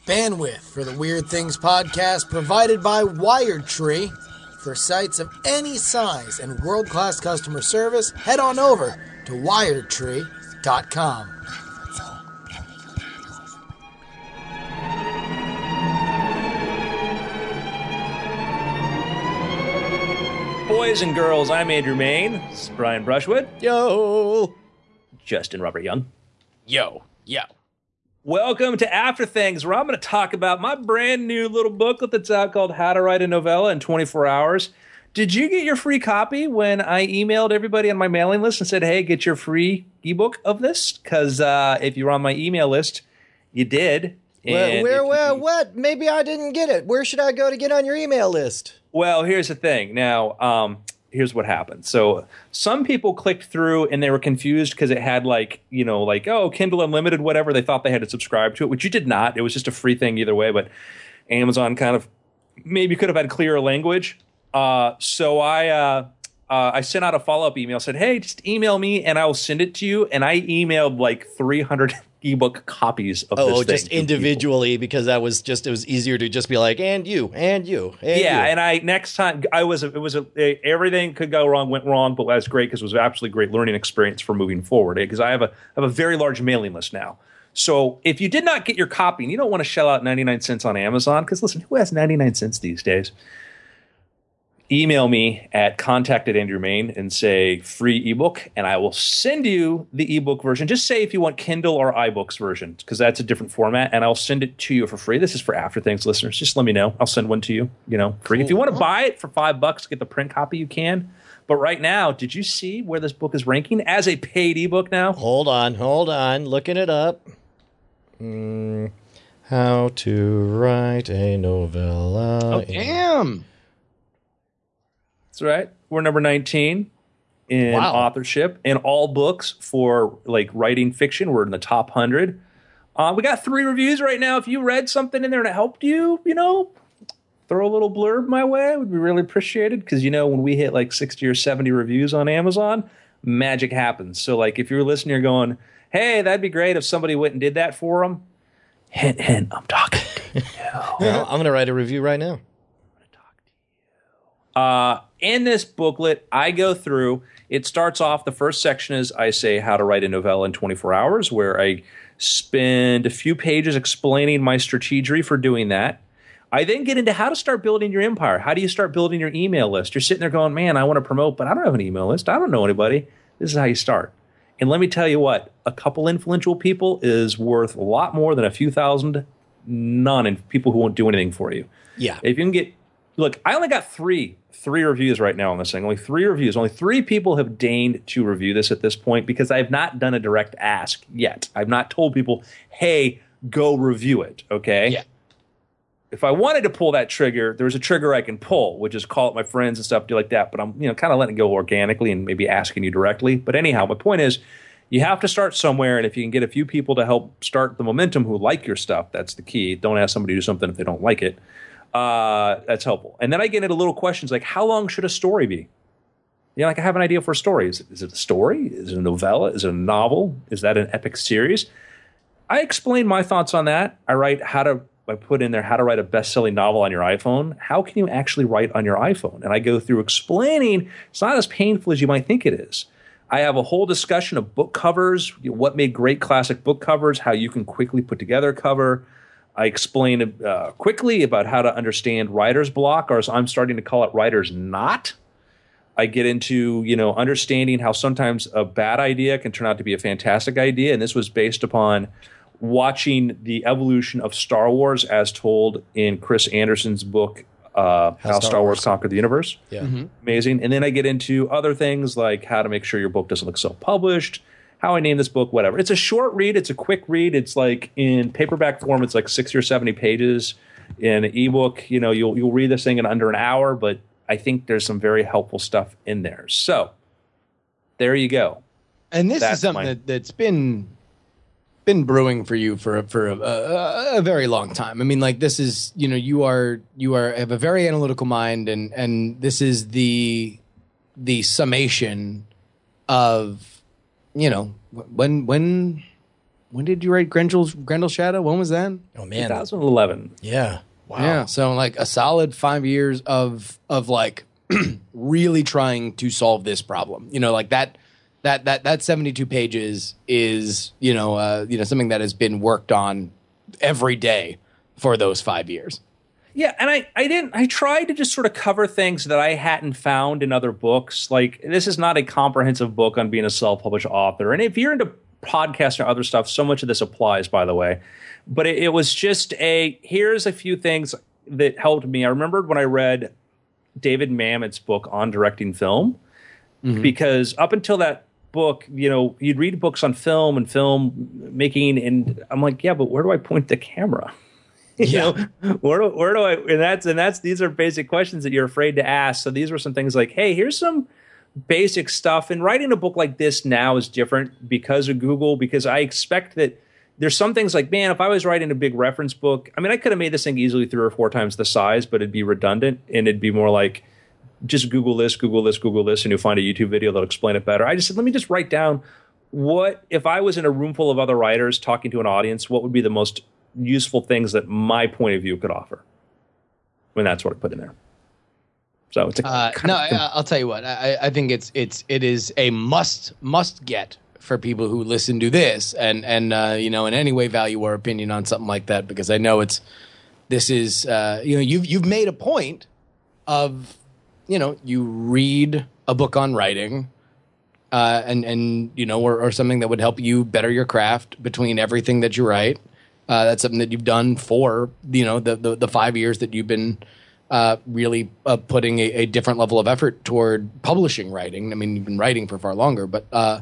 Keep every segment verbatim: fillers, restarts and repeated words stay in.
Bandwidth for the Weird Things podcast provided by WiredTree. For sites of any size and world-class customer service, head on over to wired tree dot com. Boys and girls, I'm Andrew Main. This is Brian Brushwood. Yo. Justin Robert Young. Yo. Yo. Welcome to After Things, where I'm going to talk about my brand new little booklet that's out called How to Write a Novella in twenty-four hours. Did you get your free copy when I emailed everybody on my mailing list and said, hey, get your free ebook of this? Because uh, if you're on my email list, you did. Where, where, where, you, what? Maybe I didn't get it. Where should I go to get on your email list? Well, here's the thing. Now, um, here's what happened. So some people clicked through and they were confused because it had like, you know, like, oh, Kindle Unlimited, whatever. They thought they had to subscribe to it, which you did not. It was just a free thing either way. But Amazon kind of maybe could have had clearer language. Uh, so I uh, uh, I sent out a follow-up email, said, hey, just email me and I will send it to you. And I emailed like three hundred ebook copies of oh, this oh, thing. just individually people. Because that was just, it was easier to just be like, and you, and you, and yeah, you. and I, next time, I was, it was, a, a, everything could go wrong, went wrong, but that's great because it was an absolutely great learning experience for moving forward. Because I have a, I have a very large mailing list now. So if you did not get your copy and you don't want to shell out ninety-nine cents on Amazon, because listen, who has ninety-nine cents these days? Email me at contact at Andrew Main and say free ebook, and I will send you the ebook version. Just say if you want Kindle or iBooks version, because that's a different format, and I'll send it to you for free. This is for After Things listeners. Just let me know. I'll send one to you, you know, free. Cool. If you want to buy it for five bucks, get the print copy, you can. But right now, did you see where this book is ranking as a paid ebook now? Hold on, hold on. Looking it up. Mm, how to write a novella. Oh, damn. That's right. We're number nineteen in wow. authorship in all books for like writing fiction. We're in the top one hundred. Uh, we got three reviews right now. If you read something in there and it helped you, you know, throw a little blurb my way. It would be really appreciated because, you know, when we hit like sixty or seventy reviews on Amazon, magic happens. So like if you're listening, you're going, hey, that'd be great if somebody went and did that for them. Hint, hint, I'm talking to you. Well, I'm going to write a review right now. Uh, in this booklet, I go through, it starts off, the first section is I say how to write a novella in twenty-four hours, where I spend a few pages explaining my strategy for doing that. I then get into how to start building your empire. How do you start building your email list? You're sitting there going, man, I want to promote, but I don't have an email list. I don't know anybody. This is how you start. And let me tell you what, a couple influential people is worth a lot more than a few thousand non people who won't do anything for you. Yeah. If you can get, look, I only got three. Three reviews right now on this thing. Only three reviews. Only three people have deigned to review this at this point because I've not done a direct ask yet. I've not told people, hey, go review it, okay? Yeah. If I wanted to pull that trigger, there's a trigger I can pull, which is call up my friends and stuff, do like that. But I'm, you know, kind of letting it go organically and maybe asking you directly. But anyhow, my point is, you have to start somewhere, and if you can get a few people to help start the momentum who like your stuff, that's the key. Don't ask somebody to do something if they don't like it. Uh, that's helpful. And then I get into little questions like, how long should a story be? You know, like I have an idea for a story. Is it, is it a story? Is it a novella? Is it a novel? Is that an epic series? I explain my thoughts on that. I write how to, I put in there how to write a best-selling novel on your iPhone. How can you actually write on your iPhone? And I go through explaining it's not as painful as you might think it is. I have a whole discussion of book covers, you know, what made great classic book covers, how you can quickly put together a cover. I explain uh, quickly about how to understand writer's block, or as I'm starting to call it, writer's knot. I get into, you know, understanding how sometimes a bad idea can turn out to be a fantastic idea. And this was based upon watching the evolution of Star Wars as told in Chris Anderson's book, uh, How, how Star, Star Wars. Wars Conquered the Universe. Yeah. Mm-hmm. Amazing. And then I get into other things like how to make sure your book doesn't look self-published, how I name this book, whatever. It's a short read. It's a quick read. It's like in paperback form, it's like sixty or seventy pages. In an ebook, you know, you'll you'll read this thing in under an hour, but I think there's some very helpful stuff in there. So there you go. And this That's is something my- that, that's been been brewing for you for for a, a, a very long time. I mean, like this is, you know, you are you are have a very analytical mind, and and this is the the summation of, you know, when when when did you write Grendel's Grendel's Shadow? When was that? Oh man, twenty eleven. Yeah. Wow. Yeah, so like a solid five years of of like really trying to solve this problem. You know, like that that that that seventy-two pages is you know uh, you know something that has been worked on every day for those five years. Yeah, and I, I didn't I tried to just sort of cover things that I hadn't found in other books. Like, this is not a comprehensive book on being a self-published author. And if you're into podcasts or other stuff, so much of this applies, by the way. But it, it was just a, here's a few things that helped me. I remembered when I read David Mamet's book on directing film, mm-hmm. because up until that book, you know, you'd read books on film and film making, and I'm like, yeah, but where do I point the camera? You yeah. know, where do, where do I, and that's, and that's, these are basic questions that you're afraid to ask. So these were some things like, hey, here's some basic stuff. And writing a book like this now is different because of Google, because I expect that there's some things like, man, if I was writing a big reference book, I mean, I could have made this thing easily three or four times the size, but it'd be redundant, and it'd be more like, just Google this, Google this, Google this, and you'll find a YouTube video that'll explain it better. I just said, let me just write down what, if I was in a room full of other writers talking to an audience, what would be the most useful things that my point of view could offer? And that's what I put in there. So it's a uh, no, I, I'll tell you what, I, I think it's it's it is a must must get for people who listen to this and and uh, you know in any way value our opinion on something like that, because I know it's this is uh, you know you've you've made a point of you know you read a book on writing uh, and and you know or, or something that would help you better your craft between everything that you write. Uh, that's something that you've done for you know the the, the five years that you've been uh, really uh, putting a, a different level of effort toward publishing writing. I mean, you've been writing for far longer, but. Uh,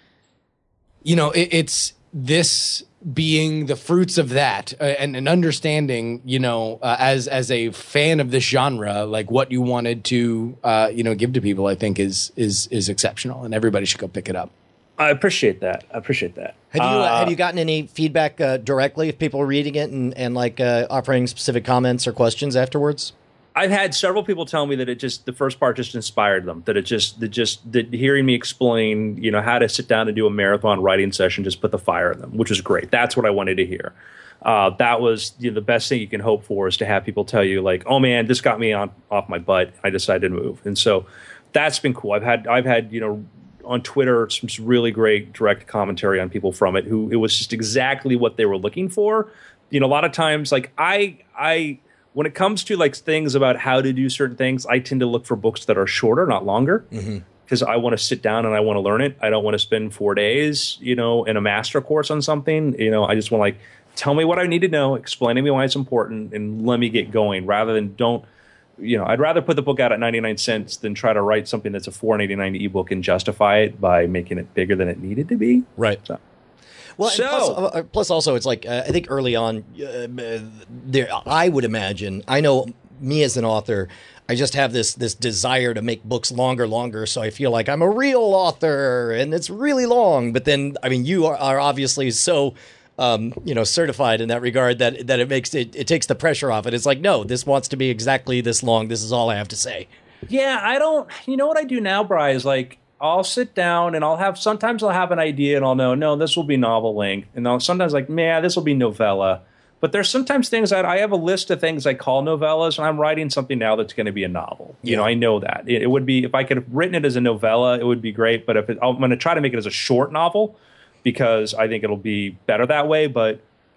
You know, it, it's this being the fruits of that uh, and, and understanding, you know, uh, as as a fan of this genre, like what you wanted to, uh, you know, give to people, I think is is is exceptional, and everybody should go pick it up. I appreciate that. I appreciate that. Have you uh, uh, have you gotten any feedback uh, directly of people reading it and and like uh, offering specific comments or questions afterwards? I've had several people tell me that it just, the first part just inspired them, that it just, that just, that hearing me explain, you know, how to sit down and do a marathon writing session just put the fire in them, which was great. That's what I wanted to hear. Uh, that was you know, the best thing you can hope for, is to have people tell you like, oh man, this got me on off my butt. I decided to move. And so that's been cool. I've had, I've had, you know, on Twitter, some really great direct commentary on people from it who it was just exactly what they were looking for. You know, a lot of times, like I, I, when it comes to like things about how to do certain things, I tend to look for books that are shorter, not longer, because mm-hmm. I want to sit down and I want to learn it. I don't want to spend four days, you know, in a master course on something. You know, I just want to like, tell me what I need to know, explain to me why it's important, and let me get going, rather than don't, you know, I'd rather put the book out at ninety-nine cents than try to write something that's a four ninety-nine ebook and justify it by making it bigger than it needed to be. Right. So. Well, so, plus, uh, plus also it's like, uh, I think early on, uh, there, I would imagine, I know me as an author, I just have this this desire to make books longer, longer. So I feel like I'm a real author and it's really long. But then, I mean, you are, are obviously so, um, you know, certified in that regard that, that it makes it, it takes the pressure off it. It's like, no, this wants to be exactly this long. This is all I have to say. Yeah, I don't, you know what I do now, Bri, is like, I'll sit down and I'll have, sometimes I'll have an idea and I'll know, no, this will be novel length. And I'll sometimes like, man, this will be novella. But there's sometimes things that I have a list of things I call novellas, and I'm writing something now that's going to be a novel. You yeah. know, I know that. It, it would be, if I could have written it as a novella, it would be great. But if it, I'm going to try to make it as a short novel because I think it'll be better that way. But,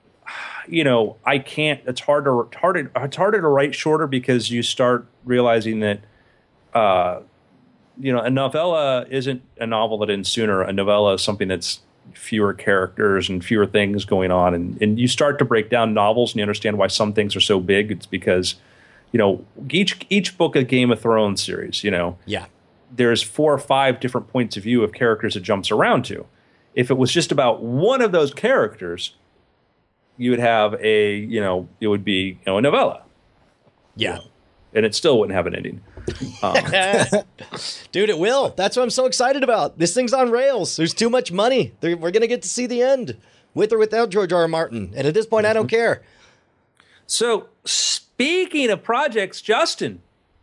you know, I can't, it's hard to, harder, it's harder to write shorter because you start realizing that, uh, you know, a novella isn't a novel that ends sooner. A novella is something that's fewer characters and fewer things going on. And, and you start to break down novels and you understand why some things are so big. It's because, you know, each each book of Game of Thrones series, you know, yeah, there's four or five different points of view of characters it jumps around to. If it was just about one of those characters, you would have a, you know, it would be, you know, a novella. Yeah. You know, and it still wouldn't have an ending. Um, Dude, it will. That's what I'm so excited about. This thing's on rails. There's too much money. They're, we're going to get to see the end, with or without George R. R. Martin. And at this point, mm-hmm. I don't care. So, speaking of projects, Justin,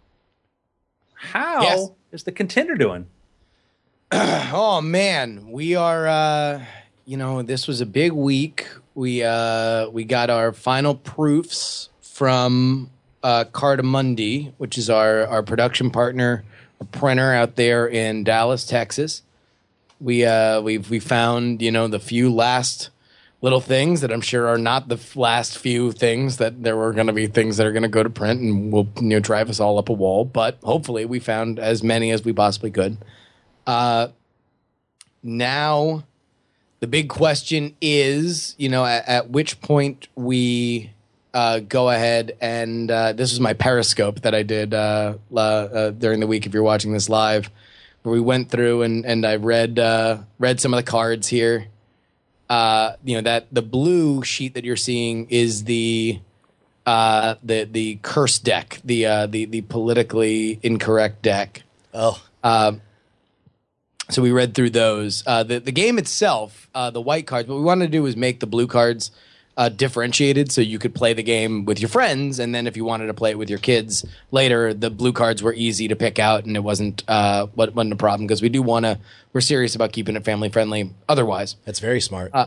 how yes. is The Contender doing? Oh, man. We are, uh, you know, this was a big week. We uh, we got our final proofs from uh, Cartamundi, which is our, our production partner, a printer out there in Dallas, Texas. We uh, we've we found, you know, the few last little things that I'm sure are not the f- last few things that there were going to be things that are going to go to print and will, you know, drive us all up a wall. But hopefully we found as many as we possibly could. Uh, now the big question is, you know, at, at which point we uh, go ahead and uh, this was my Periscope that I did uh, uh, uh, during the week. If you're watching this live, where we went through and and I read uh, read some of the cards here. Uh, you know, that the blue sheet that you're seeing is the uh, the the curse deck, the uh, the the politically incorrect deck. Oh. Uh, so we read through those. Uh, the the game itself, uh, the white cards. What we wanted to do was make the blue cards uh, differentiated, so you could play the game with your friends, and then if you wanted to play it with your kids later, the blue cards were easy to pick out, and it wasn't uh, wasn't a problem because we do want to. We're serious about keeping it family friendly. Otherwise, That's very smart. Uh,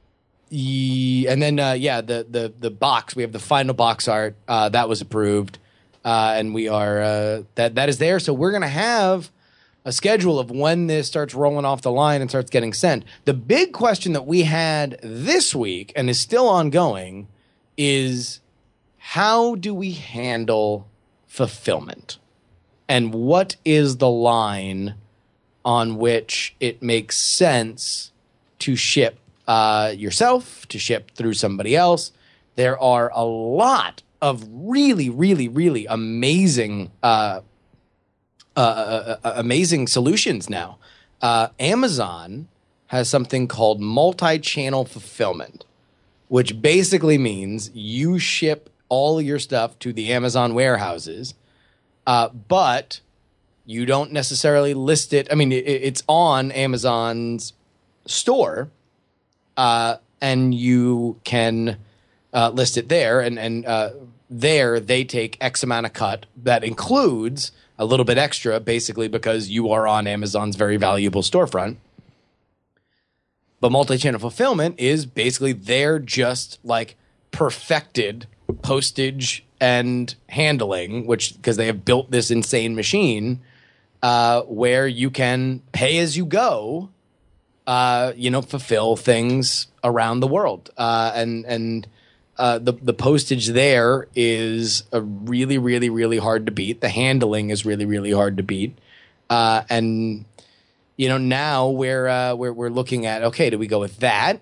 Ye- and then uh, yeah, the the the box. We have the final box art uh, that was approved, uh, and we are uh, that that is there. So we're gonna have a schedule of when this starts rolling off the line and starts getting sent. The big question that we had this week and is still ongoing is how do we handle fulfillment, and what is the line on which it makes sense to ship uh, yourself, to ship through somebody else. There are a lot of really, really, really amazing, uh, uh, uh, uh, amazing solutions now. Uh, Amazon has something called multi-channel fulfillment, which basically means you ship all of your stuff to the Amazon warehouses, uh, but you don't necessarily list it. I mean, it, it's on Amazon's store, uh, and you can uh, list it there. And, and uh, there they take X amount of cut that includes a little bit extra, basically because you are on Amazon's very valuable storefront. But multi-channel fulfillment is basically they're just like perfected postage and handling, which because they have built this insane machine uh, where you can pay as you go, uh, you know, fulfill things around the world. Uh, and and uh, the, the postage there is a really, really, really hard to beat. The handling is really, really hard to beat. Uh, and, you know, now we're, uh, we're, we're looking at, okay, do we go with that?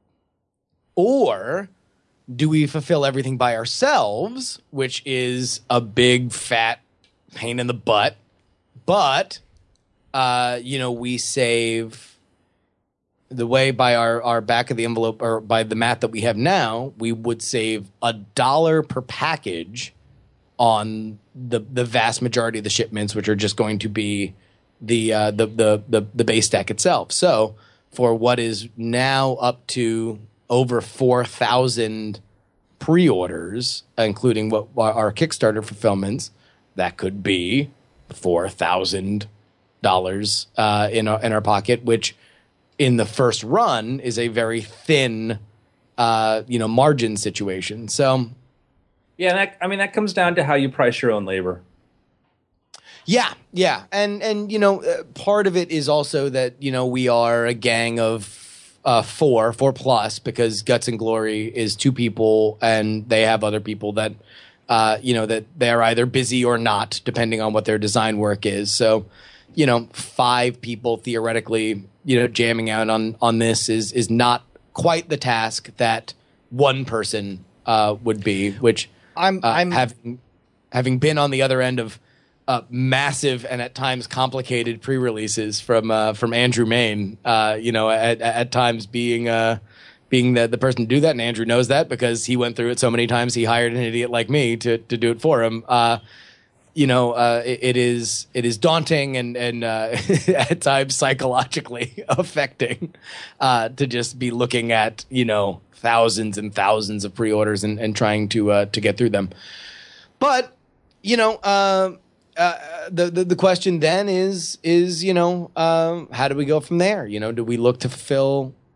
Or do we fulfill everything by ourselves, which is a big, fat pain in the butt? But, uh, you know, we save the way by our, our back of the envelope or by the math that we have now, we would save a dollar per package on the the vast majority of the shipments, which are just going to be the uh, the, the the the base deck itself. So for what is now up to over four thousand pre-orders, including what our Kickstarter fulfillments, that could be four thousand dollars uh, in our in our pocket, which in the first run is a very thin, uh, you know, margin situation. So, yeah, and that, I mean that comes down to how you price your own labor. Yeah, yeah, and and you know, uh, part of it is also that you know we are a gang of uh, four, four plus, because Guts and Glory is two people, and they have other people that, uh, you know, that they're either busy or not, depending on what their design work is. So, you know, five people theoretically, you know, jamming out on on this is is not quite the task that one person uh, would be. Which I'm uh, I'm having having been on the other end of uh, massive and at times complicated pre-releases from uh, from Andrew Main. Uh, you know, at at times being uh, being the the person to do that, and Andrew knows that because he went through it so many times. He hired an idiot like me to to do it for him. Uh, you know, uh, it, it is it is daunting and and uh, at times psychologically affecting uh, to just be looking at you know thousands and thousands of pre-orders and, and trying to uh, to get through them. But you know, uh, uh, the, the the question then is is you know um, how do we go from there? You know, do we look to fulfill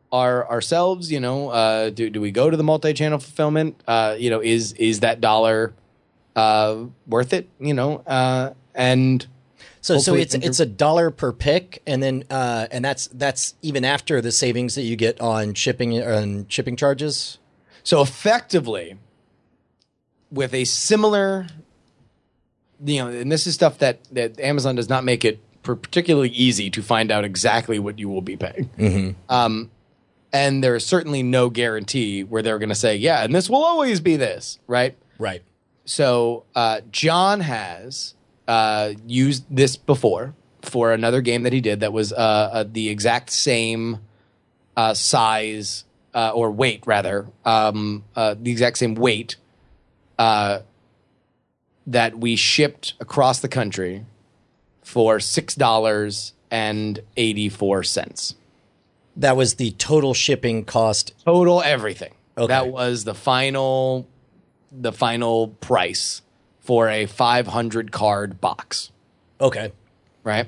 our ourselves, you know, uh, do do we go to the multi-channel fulfillment? Uh, you know, is is that dollar uh, worth it? You know, uh, and so so hopefully it's it can- it's a dollar per pick, and then uh, and that's that's even after the savings that you get on shipping on shipping charges. so effectively with a similar, you know, and this is stuff that that Amazon does not make it particularly easy to find out exactly what you will be paying. Mm-hmm. Um, and there is certainly no guarantee where they're going to say, yeah, and this will always be this, right? Right. So uh, John has uh, used this before for another game that he did that was uh, uh, the exact same uh, size uh, or weight, rather, um, uh, the exact same weight uh, that we shipped across the country for six dollars and eighty-four cents. That was the total shipping cost. Total everything. Okay. That was the final the final price for a five hundred card box, Okay. right?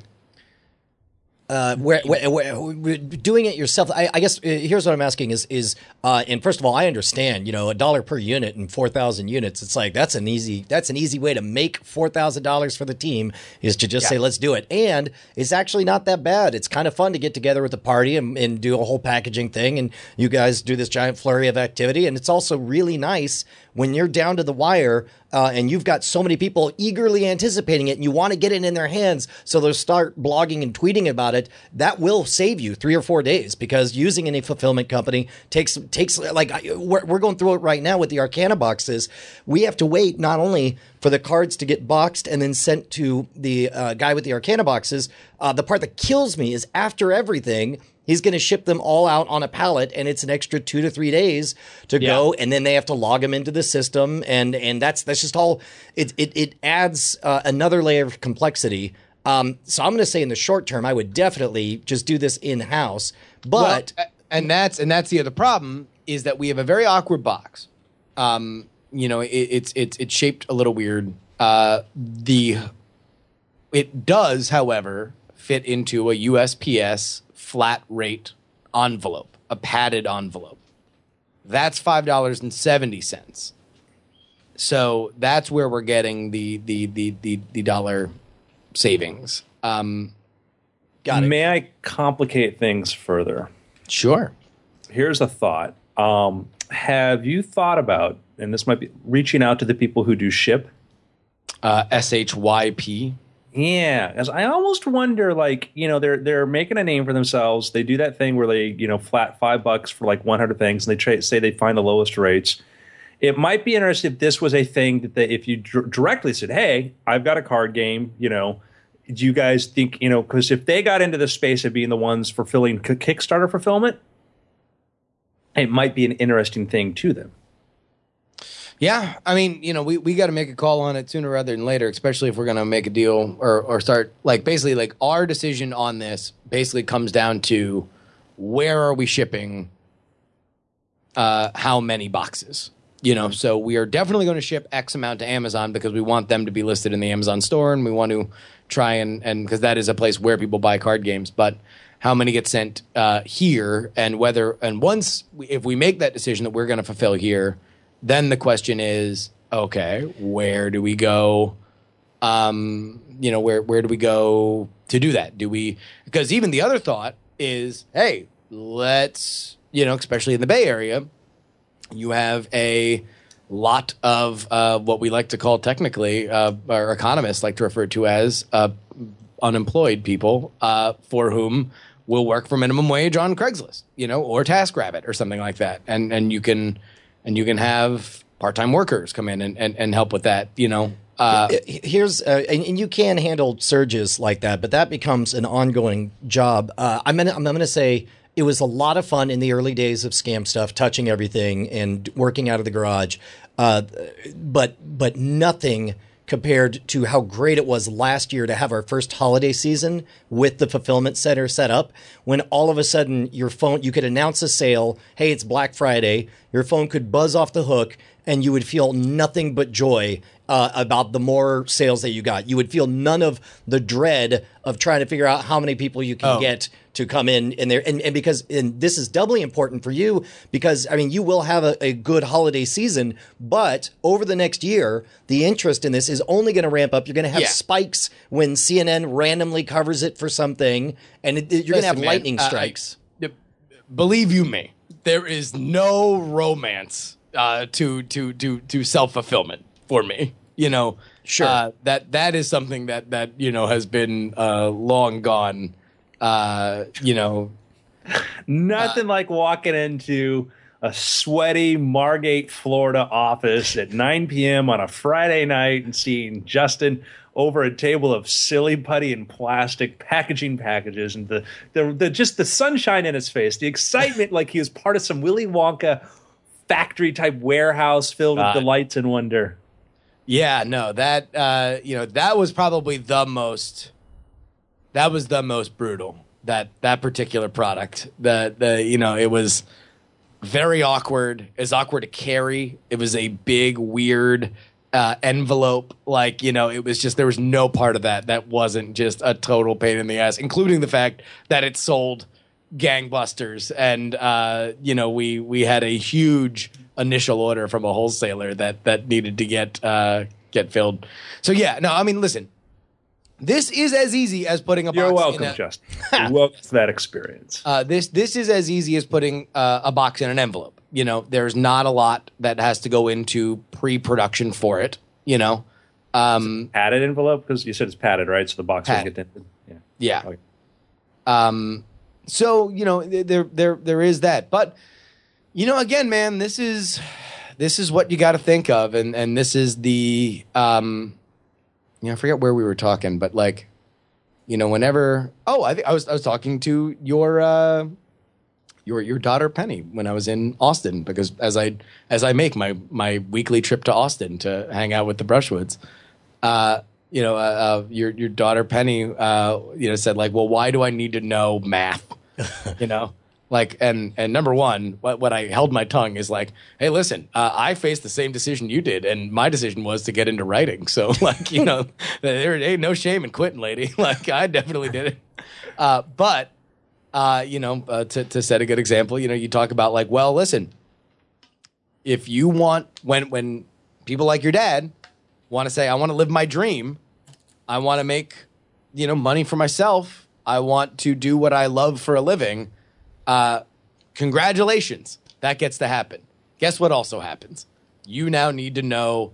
Uh, where, where, where, where- doing it yourself, I, I guess uh, here's what I'm asking is, is uh, and first of all, I understand, you know, a dollar per unit and four thousand units. It's like, that's an easy, that's an easy way to make four thousand dollars for the team is to just Yeah. say, let's do it. And it's actually not that bad. It's kind of fun to get together with the party and, and do a whole packaging thing. And you guys do this giant flurry of activity. And it's also really nice when you're down to the wire uh, and you've got so many people eagerly anticipating it and you want to get it in their hands so they'll start blogging and tweeting about it. That will save you three or four days because using any fulfillment company takes takes like I- we're, we're going through it right now with the Arcana boxes. We have to wait not only for the cards to get boxed and then sent to the uh, guy with the Arcana boxes. Uh, the part that kills me is after everything, he's going to ship them all out on a pallet, and it's an extra two to three days to Yeah. go, and then they have to log them into the system, and and that's that's just all. It it it adds uh, another layer of complexity. Um, so I'm going to say in the short term, I would definitely just do this in house. But Well, a- and that's and that's the other problem is that we have a very awkward box. Um, you know, it, it's it's it's shaped a little weird. Uh, the it does, however, fit into a U S P S flat rate envelope, a padded envelope. That's five dollars and seventy cents. So that's where we're getting the the the the, the dollar savings. Um, got it. May I complicate things further? sure. Here's a thought. Um, have you thought about, and this might be reaching out to the people who do ship? Uh, S H Y P. Yeah, as I almost wonder, like, you know, they're they're making a name for themselves. They do that thing where they, you know, flat five bucks for like one hundred things, and they tra- say they find the lowest rates. It might be interesting if this was a thing that they, if you dr- directly said, "Hey, I've got a card game," you know, do you guys think, you know, because if they got into the space of being the ones fulfilling k- Kickstarter fulfillment, it might be an interesting thing to them. Yeah, I mean, you know, we, we got to make a call on it sooner rather than later, especially if we're going to make a deal or, or start, like, basically, like, our decision on this basically comes down to where are we shipping uh, how many boxes, you know? So we are definitely going to ship X amount to Amazon because we want them to be listed in the Amazon store, and we want to try and, and because that is a place where people buy card games, but how many get sent uh, here, and whether, and once, we, if we make that decision that we're going to fulfill here, then the question is, okay, where do we go? Um, you know, where where do we go to do that? Do we? Because even the other thought is, hey, let's, you know, especially in the Bay Area, you have a lot of uh, what we like to call technically, uh, our economists like to refer to as uh, unemployed people, uh, for whom will work for minimum wage on Craigslist, you know, or TaskRabbit or something like that, and and you can. And you can have part-time workers come in and, and, and help with that, you know. Uh, Here's uh, and, and you can handle surges like that, but that becomes an ongoing job. Uh, I'm gonna I'm gonna say it was a lot of fun in the early days of Scam Stuff, touching everything and working out of the garage, uh, but but nothing compared to how great it was last year to have our first holiday season with the fulfillment center set up, when all of a sudden your phone, you could announce a sale, hey, it's Black Friday, your phone could buzz off the hook, and you would feel nothing but joy uh, about the more sales that you got. You would feel none of the dread of trying to figure out how many people you can Oh. get to come in in there. And, and because and this is doubly important for you because, I mean, you will have a, a good holiday season, but over the next year, the interest in this is only going to ramp up. You're going to have Yeah. spikes when C N N randomly covers it for something, and it, it- you're going to have Listen, man, lightning uh, I- strikes. Believe you me, there is no romance uh, to to to to self fulfillment for me. You know, Sure. uh, that that is something that that you know has been uh, long gone. Uh, you know, Nothing like walking into a sweaty Margate, Florida office at nine p.m. on a Friday night and seeing Justin over a table of silly putty and plastic packaging packages and the, the, the just the sunshine in his face, the excitement like he was part of some Willy Wonka factory type warehouse filled with Uh, delights and wonder. yeah, no, that uh, you know that was probably the most. That was the most brutal. That that particular product. The the you know it was very awkward. It was awkward to carry. It was a big weird uh, envelope. Like you know it was just there was no part of that that wasn't just a total pain in the ass, including the fact that it sold gangbusters and uh, you know we we had a huge initial order from a wholesaler that that needed to get uh, get filled. So yeah, no, I mean listen. This is as easy as putting a box. You're welcome, in a, Justin. You're welcome to that experience. uh, this this is as easy as putting uh, a box in an envelope. You know, there's not a lot that has to go into pre-production for it. You know, um, Padded envelope? Because you said it's padded, right? So the box doesn't Padded. get dented. Yeah. yeah. Okay. Um, so you know, th- there there there is that. But you know, again, man, this is this is what you got to think of, and and this is the um, you know, I forget where we were talking, but like, you know, whenever oh, I think I was I was talking to your uh, your your daughter Penny when I was in Austin because as I as I make my my weekly trip to Austin to hang out with the Brushwoods, uh, you know, uh, uh, your your daughter Penny, uh, you know, said like, well, why do I need to know math? You know, like, and and number one, what what I held my tongue is like, hey, listen, uh, I faced the same decision you did, and my decision was to get into writing. So like, you know, there ain't no shame in quitting, lady. Like, I definitely did it. Uh, but uh, you know, uh, to to set a good example, you know, you talk about like, well, listen, if you want when when people like your dad want to say, I want to live my dream, I want to make, you know, money for myself, I want to do what I love for a living, uh, congratulations, that gets to happen. Guess what also happens? You now need to know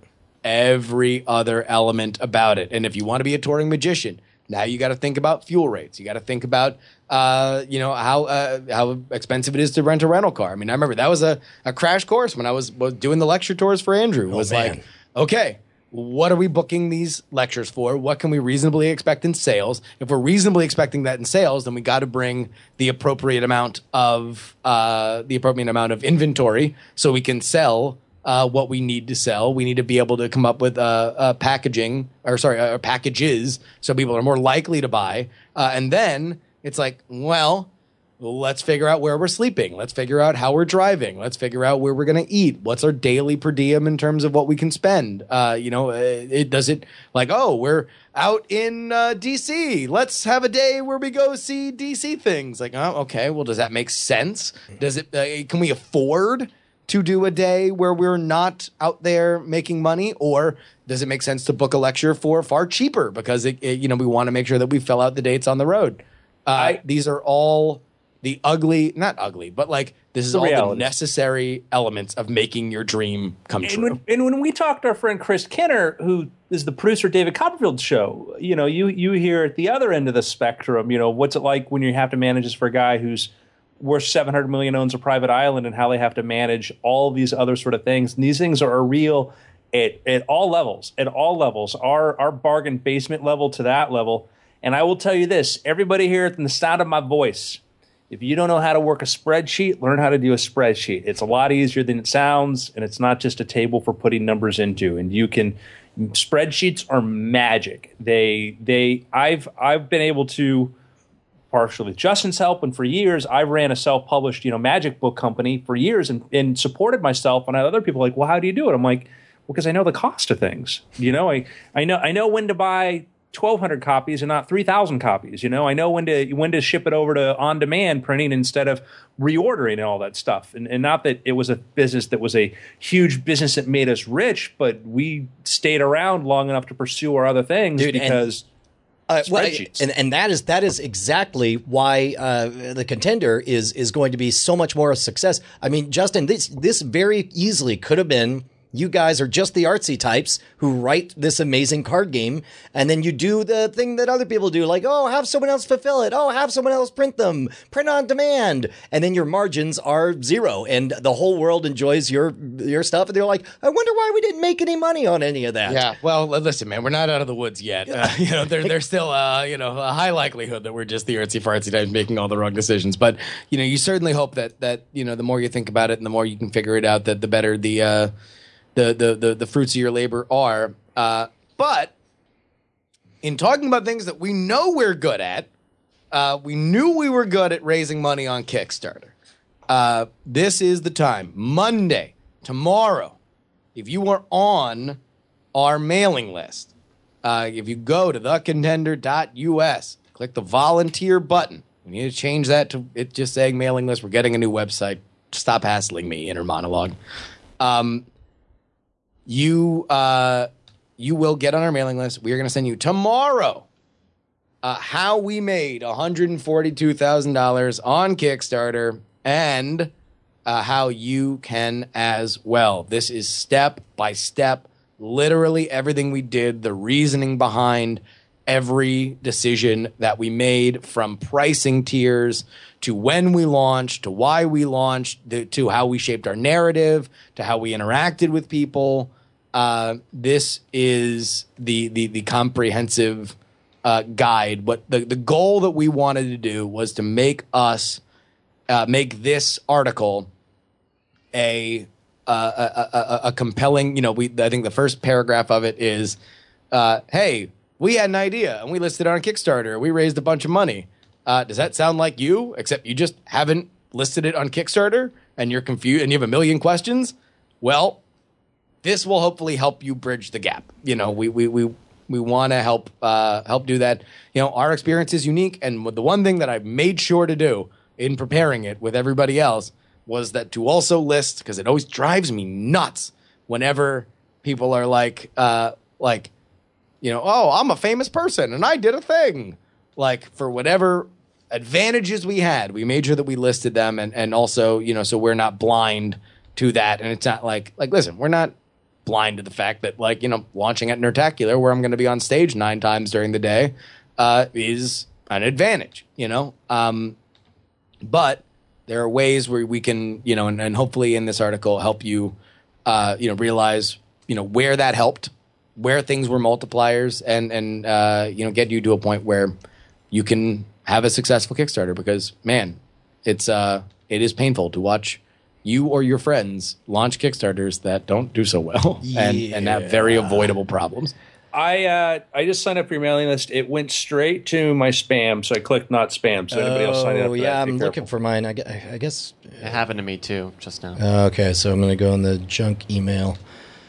every other element about it. And if you want to be a touring magician, now you got to think about fuel rates. You got to think about, uh, you know, how uh, how expensive it is to rent a rental car. I mean, I remember that was a, a crash course when I was, was doing the lecture tours for Andrew. Was man. like, okay, what are we booking these lectures for? What can we reasonably expect in sales? If we're reasonably expecting that in sales, then we got to bring the appropriate amount of uh, the appropriate amount of inventory so we can sell uh, what we need to sell. We need to be able to come up with uh, uh, packaging or sorry, uh, packages so people are more likely to buy. Uh, and then it's like, well, let's figure out where we're sleeping. Let's figure out how we're driving. Let's figure out where we're going to eat. What's our daily per diem in terms of what we can spend? Uh, you know, it, it does it like, oh, we're out in uh, D C. Let's have a day where we go see D C things. Like, oh, okay. Well, does that make sense? Does it? Uh, can we afford to do a day where we're not out there making money, or does it make sense to book a lecture for far cheaper because it, it you know, we want to make sure that we fill out the dates on the road? Uh, I- these are all the ugly, not ugly, but like this is The all the realities. necessary elements of making your dream come And true. when, and when we talked to our friend Chris Kinner, who is the producer of David Copperfield's show, you know, you you hear at the other end of the spectrum, you know, what's it like when you have to manage this for a guy who's worth seven hundred million, owns a private island, and how they have to manage all these other sort of things. And these things are real at, at all levels, at all levels, our, our bargain basement level to that level. And I will tell you this, everybody here in the sound of my voice, if you don't know how to work a spreadsheet, learn how to do a spreadsheet. It's a lot easier than it sounds, and it's not just a table for putting numbers into. And you can spreadsheets are magic. They they I've I've been able to, partially with Justin's help, and for years I ran a self-published, you know, magic book company for years and, and supported myself. And I had other people like, well, how do you do it? I'm like, Well, because I know the cost of things. You know, I, I know I know when to buy twelve hundred copies and not three thousand copies. You know, I know when to when to ship it over to on-demand printing instead of reordering and all that stuff. And, and not that it was a business that was a huge business that made us rich, but we stayed around long enough to pursue our other things Dude, because Uh, well, spreadsheets. and and that is that is exactly why uh, the Contender is is going to be so much more a success. I mean, Justin, this this very easily could have been. You guys are just the artsy types who write this amazing card game, and then you do the thing that other people do, like, oh, have someone else fulfill it. Oh, have someone else print them, print on demand, and then your margins are zero, and the whole world enjoys your your stuff, and they're like, I wonder why we didn't make any money on any of that. Yeah, well, listen, man, we're not out of the woods yet. Uh, you know, there, there's still, uh, you know, a high likelihood that we're just the artsy fartsy types making all the wrong decisions. But you know, you certainly hope that that you know, the more you think about it and the more you can figure it out, that the better the uh, the, the the the fruits of your labor are. Uh, but in talking about things that we know we're good at, uh, we knew we were good at raising money on Kickstarter. Uh, this is the time, Monday, tomorrow. If you are on our mailing list, uh, if you go to the contender dot U S, click the volunteer button. We need to change that to it just saying mailing list. We're getting a new website. Stop hassling me, inner monologue. Um, you uh, you will get on our mailing list. We are going to send you tomorrow uh, how we made one hundred forty-two thousand dollars on Kickstarter and uh, how you can as well. This is step by step, literally everything we did, the reasoning behind every decision that we made, from pricing tiers to when we launched, to why we launched, to how we shaped our narrative, to how we interacted with people. Uh, this is the the, the comprehensive uh, guide. But the, the goal that we wanted to do was to make us uh, make this article a uh, a, a, a compelling. You know, we I think the first paragraph of it is, uh, hey, we had an idea and we listed it on Kickstarter. We raised a bunch of money. Uh, does that sound like you? Except you just haven't listed it on Kickstarter and you're confused and you have a million questions. Well, this will hopefully help you bridge the gap. You know, we we we we want to help uh, help do that. You know, our experience is unique, and the one thing that I made sure to do in preparing it with everybody else was that to also list, because it always drives me nuts whenever people are like uh, like. You know, oh, I'm a famous person and I did a thing. Like, for whatever advantages we had, we made sure that we listed them, and, and also, you know, so we're not blind to that. And it's not like, like, listen, we're not blind to the fact that, like, you know, launching at Nerdtacular, where I'm going to be on stage nine times during the day, uh, is an advantage, you know? Um, but there are ways where we can, you know, and, and hopefully in this article help you, uh, you know, realize, you know, where that helped, where things were multipliers, and and uh, you know, get you to a point where you can have a successful Kickstarter. Because man, it's uh, it is painful to watch you or your friends launch Kickstarters that don't do so well and Yeah. and have very avoidable problems. I uh, I just signed up for your mailing list. It went straight to my spam, so I clicked not spam. So anybody else signing up Oh, for yeah, that, I'm be looking careful. for mine. I, gu- I guess. It happened to me too just now. Uh, okay, so I'm going to go in the junk email.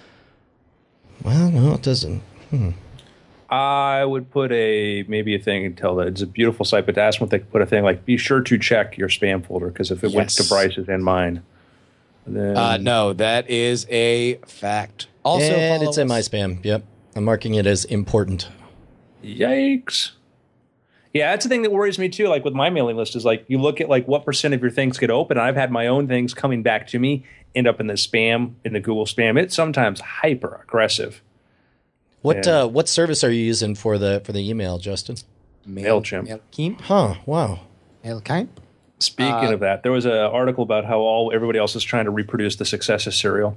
Well, no, it doesn't. Hmm. I would put a maybe a thing and tell that it's a beautiful site, but to ask them if they could put a thing like, be sure to check your spam folder, because if it went to Yes. Bryce's and mine, then Uh, no, that is a fact. Also, and follow it's in my us- spam. Yep. I'm marking it as important. yikes. Yeah, that's the thing that worries me too. Like with my mailing list is like, you look at like what percent of your things get open. And I've had my own things coming back to me end up in the spam, in the Google spam. It's sometimes hyper aggressive. What Yeah. uh, what service are you using for the for the email, Justin? MailChimp. MailChimp. Huh. Wow. MailChimp. Speaking Uh, of that, there was an article about how all everybody else is trying to reproduce the success of Serial.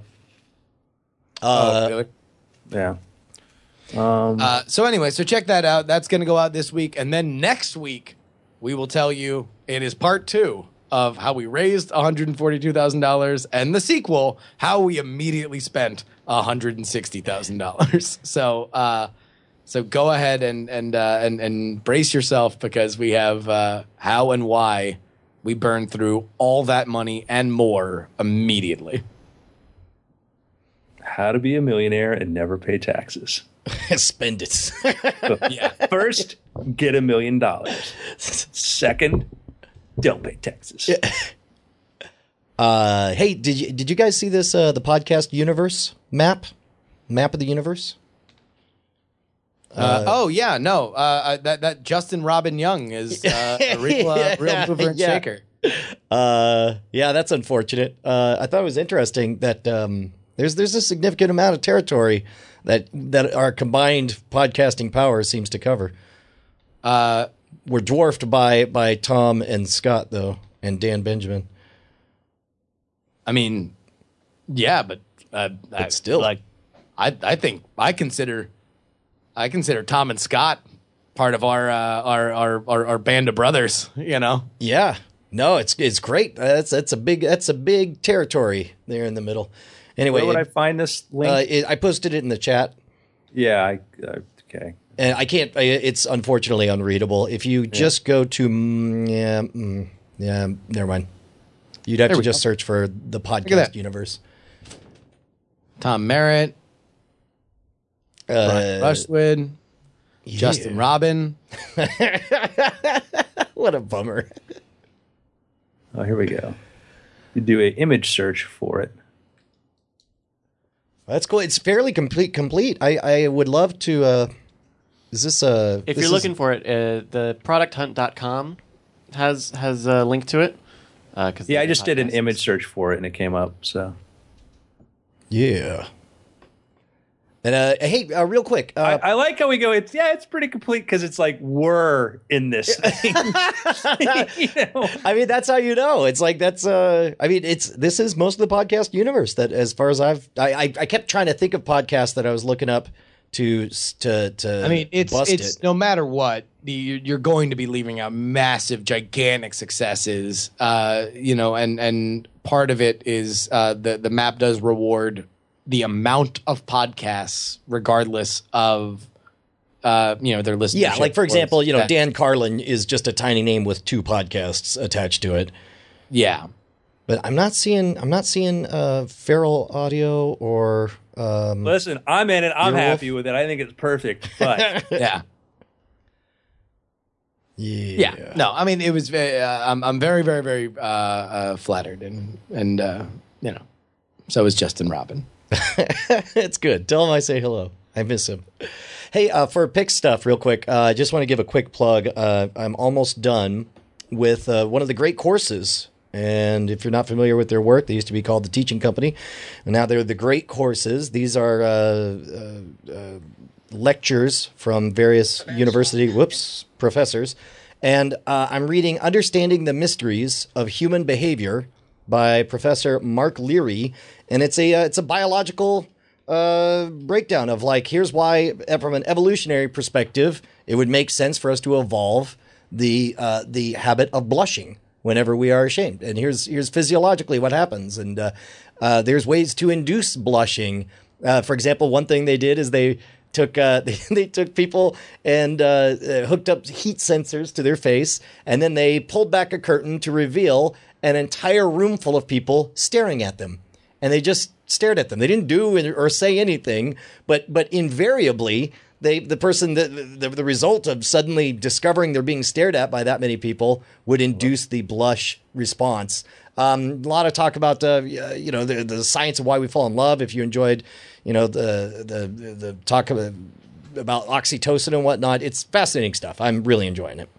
Uh, oh, really? Yeah. Uh, so anyway, so check that out. That's going to go out this week. And then next week, we will tell you it is part two of how we raised one hundred forty-two thousand dollars, and the sequel, how we immediately spent one hundred sixty thousand dollars. So uh, so go ahead and and, uh, and and brace yourself, because we have uh, how and why we burned through all that money and more immediately. How to Be a Millionaire and Never Pay Taxes. Spend it. Yeah. First, get a million dollars. Second, don't pay taxes. Uh, hey, did you did you guys see this? Uh, the podcast universe map, map of the universe. Uh, oh yeah, no, uh, uh, that that Justin Robin Young is uh, a real uh, real mover and Yeah. shaker. Uh, yeah, that's unfortunate. Uh, I thought it was interesting that um, there's there's a significant amount of territory that that our combined podcasting power seems to cover. Uh, We're dwarfed by by Tom and Scott though, and Dan Benjamin. I mean, yeah, but uh, I, still. like, I I think I consider I consider Tom and Scott part of our uh, our, our our our band of brothers. You know, Yeah, no, it's it's great. That's that's a big that's a big territory there in the middle. Anyway, Where would I it- find this link? uh, it, I posted it in the chat. yeah, I, uh, okay. And I can't. I- It's unfortunately unreadable. If you just go to, mm, yeah, mm, yeah, never mind. You'd have There to we just go. search for the at podcast that. universe. Tom Merritt, Brian Uh, Rushwood, yeah. Justin Robin. What a bummer. Oh, here we go. You do a image search for it. That's cool. It's fairly complete. Complete. I, I would love to. Uh, is this a? If this you're is- looking for it, uh, the product hunt dot com has has a link to it. Uh, 'cause Yeah, the I just did an podcast image is- search for it and it came up. So yeah. And uh, hey, uh, real quick. Uh, I, I like how we go. It's yeah, it's pretty complete because it's like we're in this thing. You know? I mean, that's how you know. It's like that's. Uh, I mean, it's this is most of the podcast universe. That, as far as I've, I, I, I kept trying to think of podcasts that I was looking up to to to. I mean, it's bust it's it. no matter what, you- you're going to be leaving out massive, gigantic successes. Uh, you know, and and part of it is uh, the the map does reward the amount of podcasts, regardless of uh, you know their listenership. Yeah, like for or example, you know, that- Dan Carlin is just a tiny name with two podcasts attached to it. Yeah, But I'm not seeing I'm not seeing uh, Feral Audio or um, Listen, I'm in it. I'm Earwolf? happy with it. I think it's perfect. But yeah. yeah. Yeah, no, I mean it was. Very, uh, I'm I'm very very very uh, uh, flattered and and uh, you know, so is Justin Robin. It's good. Tell him I say hello. I miss him. Hey, uh, for pick stuff, real quick, uh, I just want to give a quick plug. Uh, I'm almost done with uh, one of the great courses. And if you're not familiar with their work, they used to be called the Teaching Company. And now they're the Great Courses. These are uh, uh, uh, lectures from various university, whoops, professors. And uh, I'm reading Understanding the Mysteries of Human Behavior by Professor Mark Leary. And it's a uh, it's a biological uh, breakdown of like, here's why, uh, from an evolutionary perspective, it would make sense for us to evolve the uh, the habit of blushing whenever we are ashamed. And here's here's physiologically what happens. And uh, uh, there's ways to induce blushing. Uh, for example, one thing they did is they took uh, they, they took people and uh, uh, hooked up heat sensors to their face, and then they pulled back a curtain to reveal an entire room full of people staring at them. And they just stared at them. They didn't do or say anything, but but invariably, they the person the, the the result of suddenly discovering they're being stared at by that many people would induce the blush response. Um, a lot of talk about uh, you know the the science of why we fall in love. If you enjoyed, you know the the the, the talk about, about oxytocin and whatnot, it's fascinating stuff. I'm really enjoying it.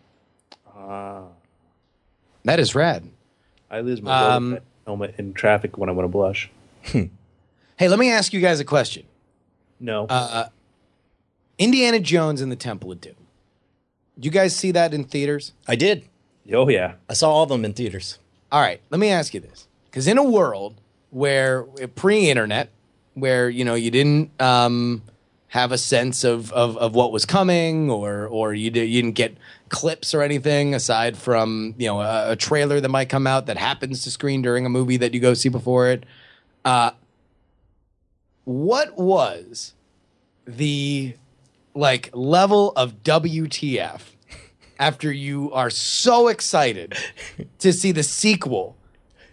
That is rad. I lose my Um, um, helmet in traffic when I want to blush. Hey, let me ask you guys a question. No. Uh, Indiana Jones and the Temple of Doom. Did you guys see that in theaters? I did. oh yeah. I saw all of them in theaters. All right, let me ask you this. Because in a world where pre-internet, where you know you didn't um, have a sense of, of, of what was coming, or or you, did, you didn't get clips or anything aside from you know a, a trailer that might come out that happens to screen during a movie that you go see before it. Uh, what was the like level of W T F after you are so excited to see the sequel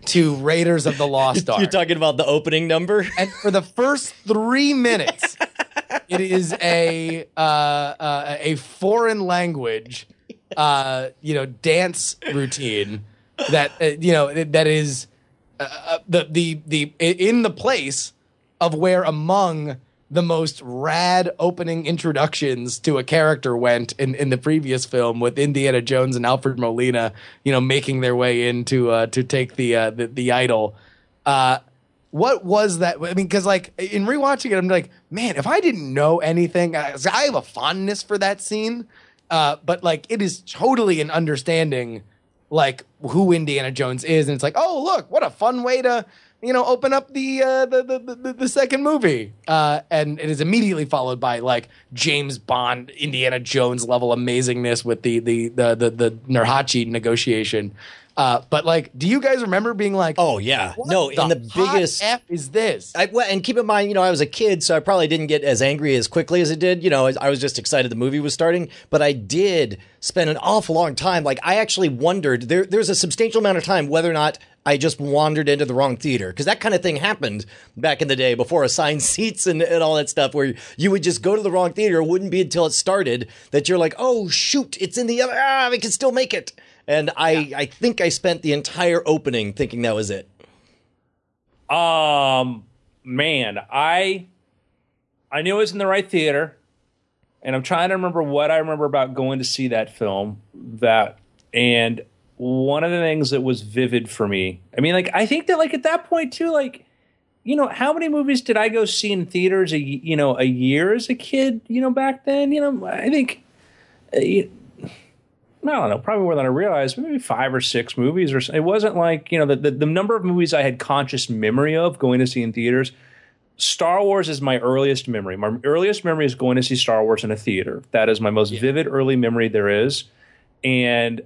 to Raiders of the Lost Ark. You're talking about the opening number? And for the first three minutes, it is a uh, uh, a foreign language, uh, you know, dance routine that uh, you know that is uh, the the the in the place of where among the most rad opening introductions to a character went in, in the previous film with Indiana Jones and Alfred Molina, you know, making their way in to uh, to take the, uh, the the idol. Uh, what was that? I mean, because like in rewatching it, I'm like, man, if I didn't know anything, I, I have a fondness for that scene. Uh, but like, it is totally an understanding like who Indiana Jones is, and it's like, oh look, what a fun way to, you know, open up the uh, the, the, the the second movie, uh, and it is immediately followed by like James Bond, Indiana Jones level amazingness with the the the the, the Nurhaci negotiation. Uh, but like, do you guys remember being like, oh yeah, what no, the in the biggest F is this? I, well, and keep in mind, you know, I was a kid, so I probably didn't get as angry as quickly as it did. You know, I was just excited the movie was starting, but I did spend an awful long time. Like, I actually wondered, there, there's a substantial amount of time whether or not I just wandered into the wrong theater, because that kind of thing happened back in the day before assigned seats and, and all that stuff, where you would just go to the wrong theater. It wouldn't be until it started that you're like, oh, shoot, it's in the other, ah, we can still make it. And I, yeah. I think I spent the entire opening thinking that was it. Um, man, I I knew it was in the right theater, and I'm trying to remember what I remember about going to see that film. That and one of the things that was vivid for me. I mean, like I think that like at that point too, like you know, how many movies did I go see in theaters? A you know a year as a kid. You know, back then. You know, I think. Uh, you, I don't know, probably more than I realized, maybe five or six movies or so. It wasn't like, you know, the, the, the number of movies I had conscious memory of going to see in theaters. Star Wars is my earliest memory. My earliest memory is going to see Star Wars in a theater. That is my most yeah. vivid early memory there is. And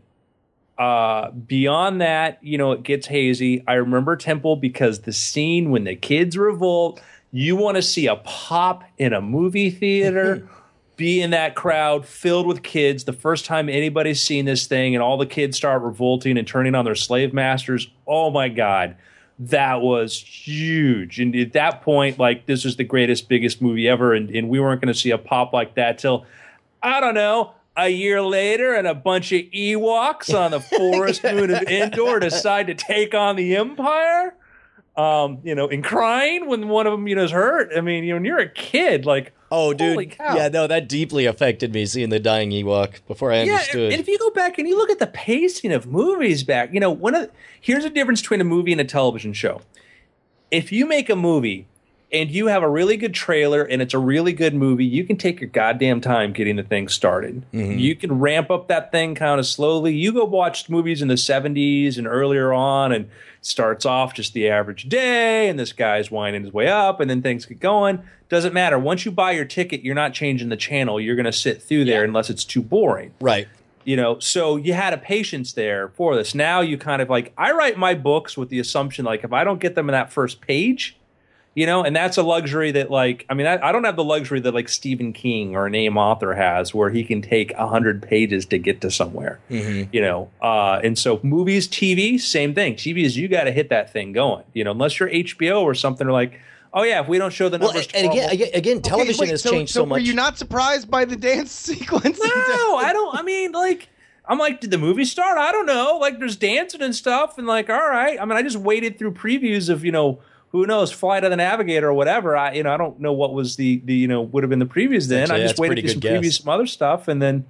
uh, beyond that, you know, it gets hazy. I remember Temple because the scene when the kids revolt, you want to see a pop in a movie theater. Be in that crowd filled with kids the first time anybody's seen this thing, and all the kids start revolting and turning on their slave masters. Oh my God, that was huge. And at that point, like, this was the greatest, biggest movie ever, and, and we weren't going to see a pop like that till, I don't know, a year later, and a bunch of Ewoks on the forest moon of Endor decide to take on the Empire. Um, you know, and crying when one of them, you know, is hurt. I mean, you know, when you're a kid, like, oh, dude, holy cow. Yeah, no, that deeply affected me seeing the dying Ewok before I understood. Yeah, and if you go back and you look at the pacing of movies back, you know, one of the, here's the difference between a movie and a television show. If you make a movie and you have a really good trailer and it's a really good movie, you can take your goddamn time getting the thing started. Mm-hmm. You can ramp up that thing kind of slowly. You go watch movies in the seventies and earlier on, and starts off just the average day, and this guy's winding his way up, and then things get going. Doesn't matter. Once you buy your ticket, you're not changing the channel. You're going to sit through there yeah. unless it's too boring. Right. You know, so you had a patience there for this. Now you kind of like, I write my books with the assumption, like, if I don't get them in that first page, you know, and that's a luxury that, like, I mean, I, I don't have the luxury that, like, Stephen King or a name author has, where he can take one hundred pages to get to somewhere, mm-hmm. you know. Uh, and so movies, T V, same thing. T V is you got to hit that thing going, you know, unless you're H B O or something, or like, oh, yeah, if we don't show the numbers. Well, and again, again, again, television okay, wait, has so, changed so, so much. Were you not surprised by the dance sequence? No, I don't. I mean, like, I'm like, did the movie start? I don't know. Like, there's dancing and stuff, and like, all right. I mean, I just waited through previews of, you know, who knows, Flight of the Navigator or whatever. I, you know, I don't know what was the, the you know, would have been the previews then. Actually, I just waited through some guess. previews, some other stuff, and then,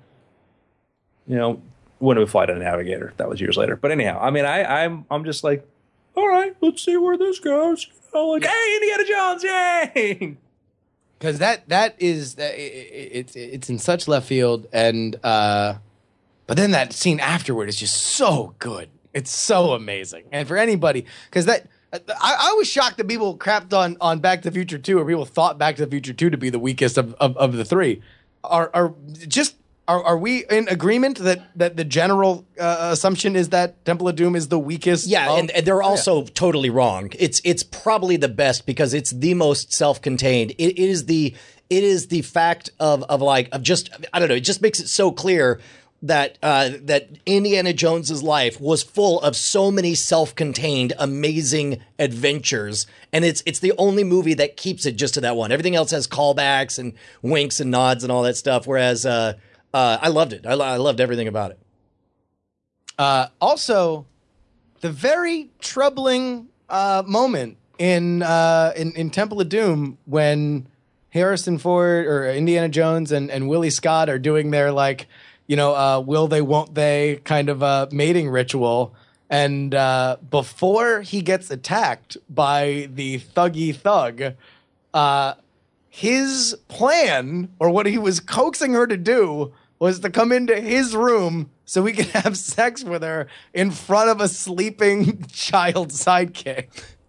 you know, wouldn't have Flight of the Navigator. That was years later. But anyhow, I mean, I, I'm, I'm just like, all right, let's see where this goes. You know, like, hey, Indiana Jones, yay! Because that that is it, it, it's it's in such left field, and uh, but then that scene afterward is just so good. It's so amazing, and for anybody, because that. I, I was shocked that people crapped on, on Back to the Future two, or people thought Back to the Future two to be the weakest of, of, of the three. Are are just are, are we in agreement that, that the general uh, assumption is that Temple of Doom is the weakest? Yeah, of, and, and they're also yeah. totally wrong. It's it's probably the best because it's the most self-contained. It, it is the it is the fact of of like of just I don't know. It just makes it so clear. that uh, that Indiana Jones's life was full of so many self-contained, amazing adventures, and it's it's the only movie that keeps it just to that one. Everything else has callbacks and winks and nods and all that stuff. Whereas uh, uh, I loved it. I, lo- I loved everything about it. Uh, also, the very troubling uh, moment in, uh, in in Temple of Doom when Harrison Ford or Indiana Jones and, and Willie Scott are doing their, like, you know, uh, will they, won't they kind of uh, mating ritual. And uh, before he gets attacked by the thuggy thug, uh, his plan, or what he was coaxing her to do, was to come into his room so he could have sex with her in front of a sleeping child sidekick.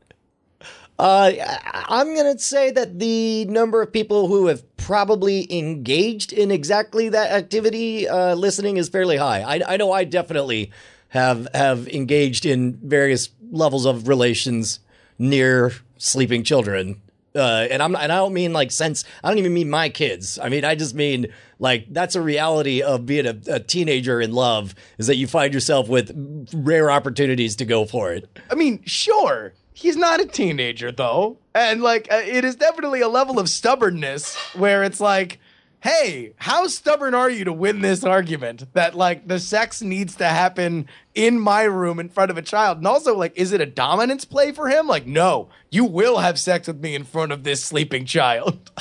Uh, I'm going to say that the number of people who have probably engaged in exactly that activity uh, listening is fairly high. I, I know I definitely have have engaged in various levels of relations near sleeping children. Uh, and I'm and I don't mean like sense. I don't even mean my kids. I mean, I just mean like that's a reality of being a, a teenager in love, is that you find yourself with rare opportunities to go for it. I mean, sure. He's not a teenager, though. And, like, uh, it is definitely a level of stubbornness where it's like, hey, how stubborn are you to win this argument that, like, the sex needs to happen in my room in front of a child? And also, like, is it a dominance play for him? Like, no, you will have sex with me in front of this sleeping child.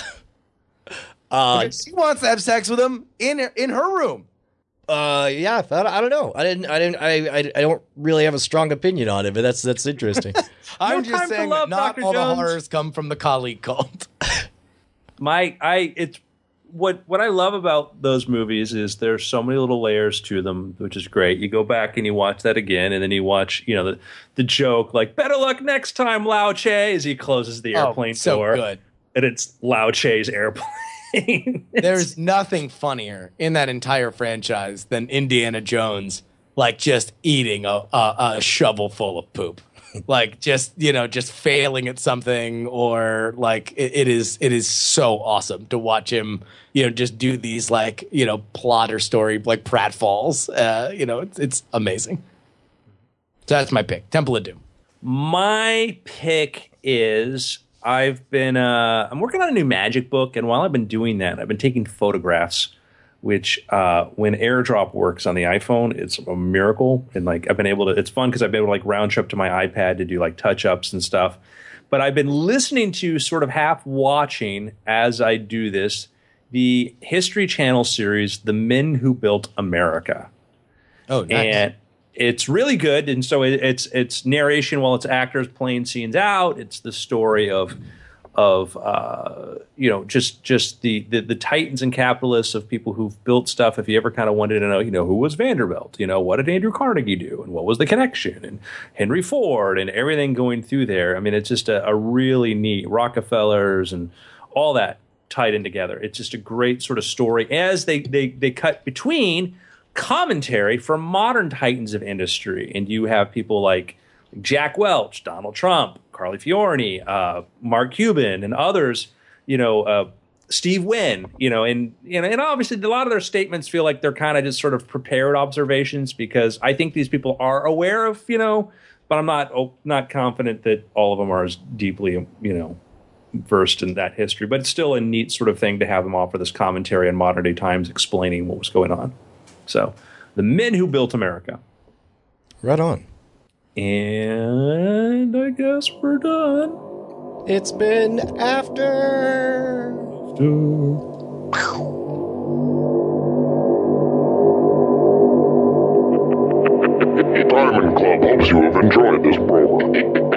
uh, because she wants to have sex with him in in her room. Uh, yeah, I, I don't know. I didn't, I didn't, I, I, I don't really have a strong opinion on it, but that's, that's interesting. I'm No just time to saying love, that not Doctor all Jones. the horrors come from the colleague cult. My, I, it's what what I love about those movies is there's so many little layers to them, which is great. You go back and you watch that again, and then you watch, you know, the the joke like "Better luck next time, Lao Che," as he closes the airplane oh, so door, good. and it's Lao Che's airplane. There's nothing funnier in that entire franchise than Indiana Jones, like just eating a, a, a shovel full of poop, like just, you know, just failing at something, or like it, it is it is so awesome to watch him, you know, just do these like, you know, plotter story like pratfalls. Uh, you know, it's it's amazing. So that's my pick, Temple of Doom. My pick is I've been uh, I'm working on a new magic book, and while I've been doing that, I've been taking photographs, which uh, when AirDrop works on the iPhone, it's a miracle. And like I've been able to, it's fun because I've been able to like round trip to my iPad to do like touch ups and stuff. But I've been listening to, sort of half watching as I do this, the History Channel series, The Men Who Built America. Oh, nice. And it's really good, and so it, it's it's narration while it's actors playing scenes out. It's the story of of uh, you know just just the, the the titans and capitalists of people who've built stuff. If you ever kind of wanted to know, you know, who was Vanderbilt, you know, what did Andrew Carnegie do, and what was the connection, and Henry Ford, and everything going through there. I mean, it's just a, a really neat Rockefellers and all that tied in together. It's just a great sort of story as they they they cut between commentary from modern titans of industry, and you have people like Jack Welch, Donald Trump, Carly Fiorni, uh, Mark Cuban, and others. You know, uh, Steve Wynn. You know, and you know, and obviously a lot of their statements feel like they're kind of just sort of prepared observations, because I think these people are aware of, you know, but I'm not oh, not confident that all of them are as deeply, you know, versed in that history. But it's still a neat sort of thing to have them offer this commentary on modern day times, explaining what was going on. So, The Men Who Built America. Right on. And I guess we're done. It's been after. Diamond Club hopes you have enjoyed this program.